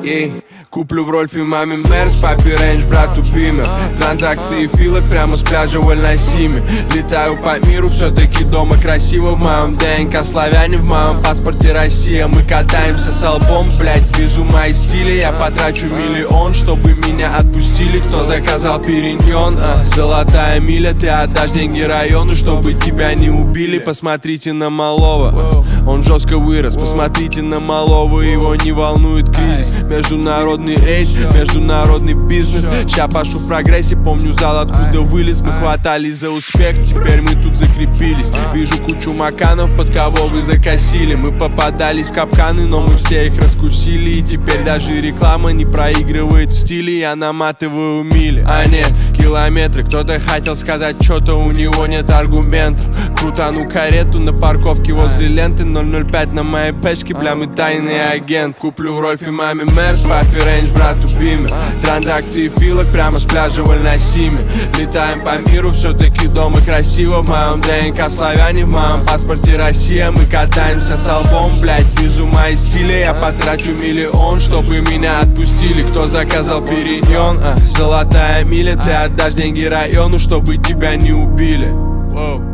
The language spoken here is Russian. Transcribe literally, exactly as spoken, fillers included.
Ей, куплю в Рольфе маме Мерс, папе Рейндж, брату Бимер. Транзакции филок прямо с пляжа в Альнасиме. Летаю по миру, все-таки дома красиво. В моем ДНК славяне, в моем паспорте Россия. Мы катаемся с албом, блять, без ума и стиля. Я потрачу миллион, чтобы меня отпустили. Кто заказал периньон? А, золотая миля, ты отдашь деньги району, чтобы тебя не убили. Посмотрите на малого, он жестко вырос. Посмотрите на малого, его не волнует кризис. Международный рейс, международный бизнес. Ща пошу в прогрессе, помню зал, откуда вылез. Мы хватались за успех, теперь мы тут закрепились. Вижу кучу маканов, под кого вы закосили. Мы попадались в капканы, но мы все их раскусили. И теперь даже реклама не проигрывает в стиле. Я наматываю мили, а нет километры. Кто-то хотел сказать, что-то у него нет аргументов. Крутану карету на парковке возле ленты. Ноль ноль пять на моей пешке, бля, мы тайный агент. Куплю в Рольфе маме Мерс, папе Рейндж, брату Бимер. Транзакции филок прямо с пляжа в Альнасиме. Летаем по миру, все-таки дома красиво. В моем ДНК славяне, в моем паспорте Россия. Мы катаемся с албом, блять, без ума и стиля. Я потрачу миллион, чтобы меня отпустили. Кто заказал периньон? А, золотая миля, ты отдашь деньги району, чтобы тебя не убили. Воу.